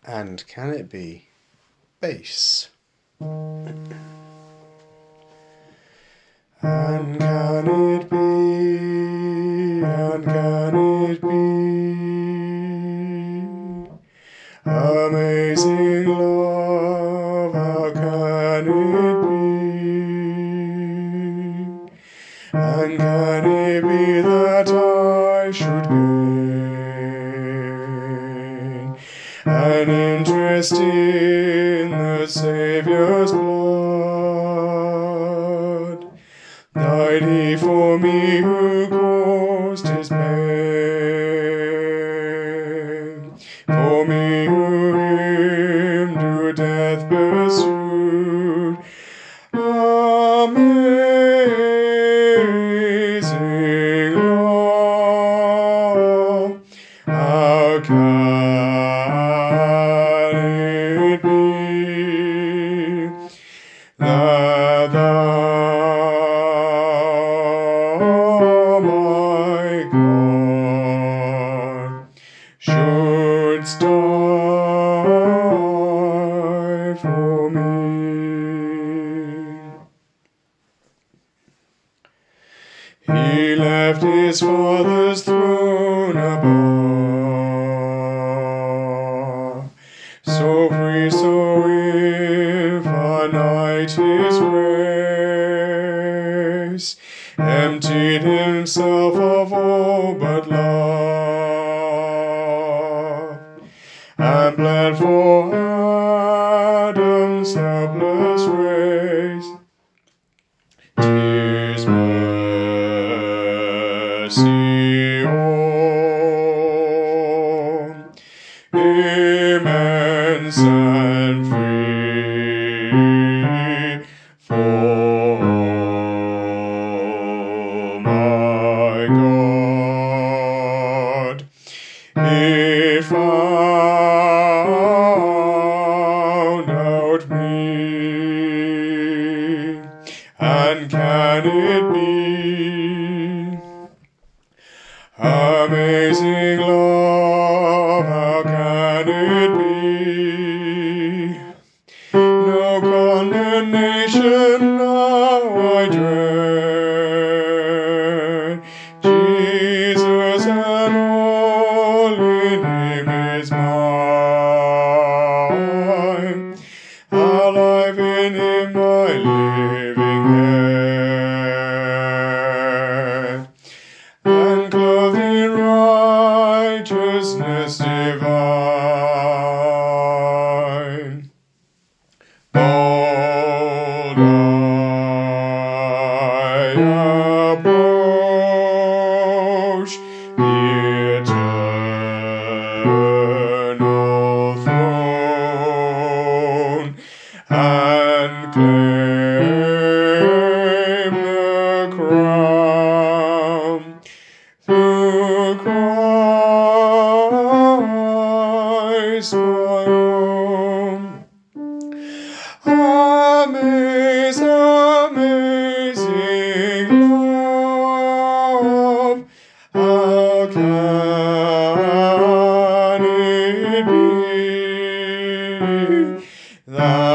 And can it be bass? And can it be? And can it be? Amazing love, how can it be? And can it be that I should gain an interest in the Saviour's blood? Died he for me who caused his pain, for me who him to death pursued. Amazing love, how can it be that thou, my God, shouldst die for me? He left his Father's throne above, so free, so infinite his grace, emptied himself of all but love, and bled for Adam's helpless race. 'Tis mercy on, immense and free, for my God, it found out me. And can it be? Amazing love, how can it be? No condemnation now I dread. Jesus and all in him is mine. Alive in him my living head, and clothed in righteousness divine. Bold I approach the eternal throne, and claim the crown through Christ my own. Amazing love, how can it be that